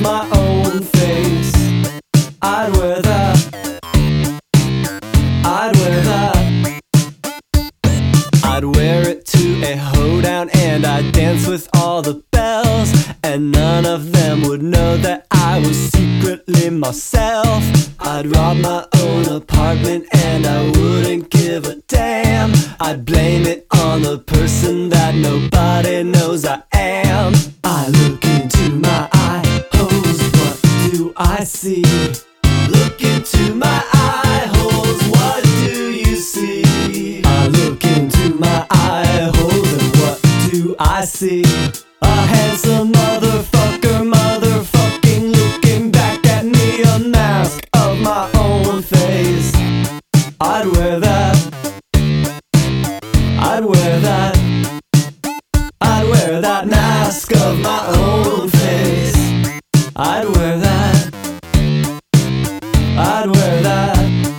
my own face. I'd wear that. I'd wear that. I'd wear it to a hoedown and I'd dance with all the bells, and none of them would know that I was secretly myself. I'd rob my own apartment and I wouldn't give a damn. I'd blame it on the person that nobody knows I am. I look into my eye holes, what do I see? Look into my eye holes, what do you see? I look into my eye holes and what do I see? A handsome motherfucker, motherfucking looking back at me, a mask of my own face. I'd wear that. I'd wear that. I'd wear that mask of my own face. I'd wear that. I'd wear that.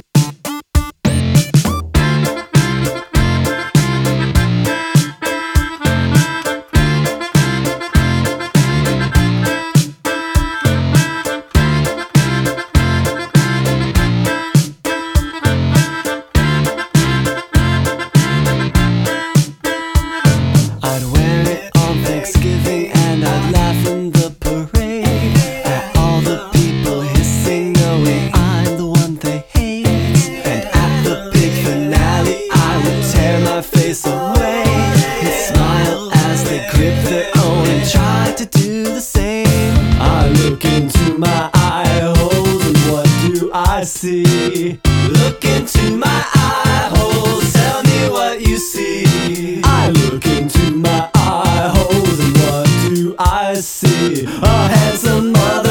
I'd wear it on Thanksgiving and I'd laugh in the parade at all the people hissing, knowing I'm the one they hate. And at the big finale I would tear my face away and smile as they grip their own and try to do the same. I look into my eye holes and what do I see? Look into my eye holes, tell me what you see. I look into my eye holes and what do I see? A handsome mother